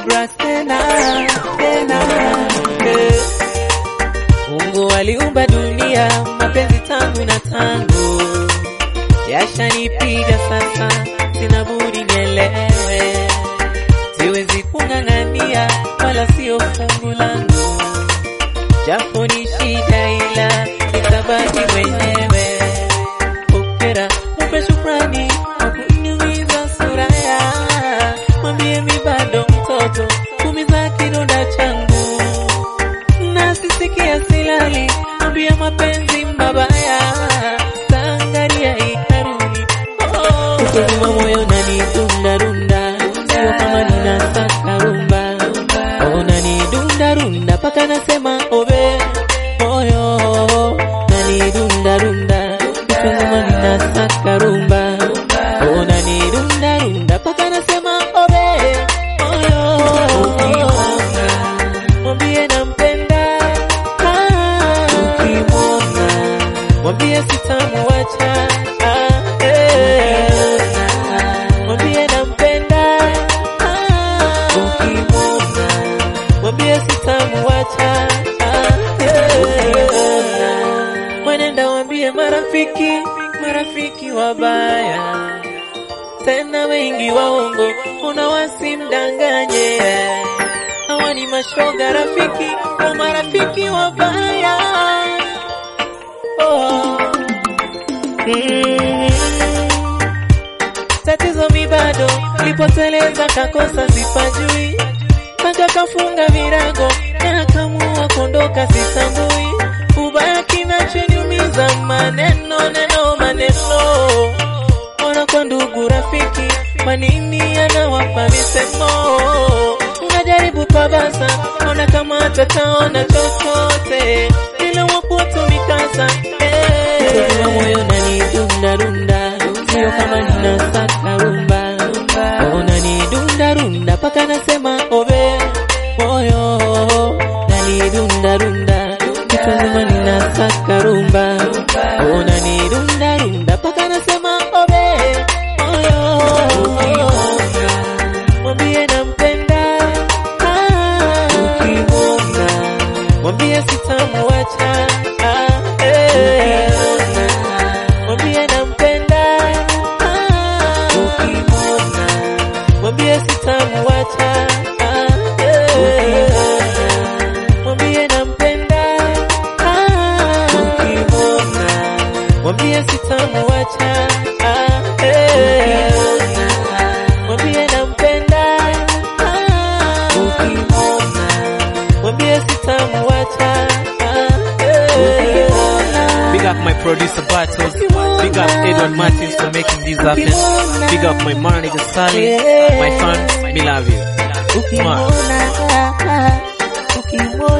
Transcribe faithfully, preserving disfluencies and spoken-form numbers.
grass tena tena. Eh. Mungu aliumba dunia, mapenzi tangu na tangu yashanipiga sasa, sina budi nielewe. Siwezi kung'ang'ania wala sio fungu langu, japo ni shida ila nitabaki mwenyewe. Pokera, mupe shukrani kwa kuniumiza suraya, mwambie mi bado mtoto, kumiza kidonda changu. Na sisikia silali, mwambie mapenzi mbabaya, tangaria ikaruni. Kutuma moyo nani dunda dunda, sio kama ninasaka rumba. Oh nani dunda dunda, paka nasema obe moyo. Nani dunda dunda, sio kama ninasaka rumba. Oh nani dunda dunda, paka nasema obe moyo. Mwambie nampenda, ukimwona mwambie sitamuacha. Mwambie nampenda, ukimwona mwambie sitamuacha. Mwenenda mwambie marafiki, marafiki wabaya tena wengi waongo, unawasimdanganye. Hawa ni mashoga rafiki wa marafiki wabaya. Oh. Mm. Tatizo mi bado lipoteleza, kakosa sipajui, mpaka kafunga virago na kamua kondoka sitambui. Ubaya kinachoniumiza maneno neno maneno, ona kwa ndugu rafiki, manini anawapa misemo. Unajaribu pabasa, ona kama atataona chochote, ila wakutu mikasa. Kutuma moyo nani dunda dunda, sio kama ninasaka rumba. Oh nani dunda dunda, paka nasema obe moyo. Nani dunda dunda, sio kama ninasaka rumba. Oh nani dunda dunda, paka nasema obe moyo. Mwambie nampenda, ukimwona mwambie sitamuacha. Mwambie nampenda, ukimwona mwambie sitamuacha. Mwambie nampenda, ukimwona mwambie sitamuacha. Mwambie nampenda, ukimwona mwambie sitamuacha. Big up my producer Battles, big up Edward Martins for making this happen. Big up my manager Sally, my fans, me love you. Ukimwona, ukimwona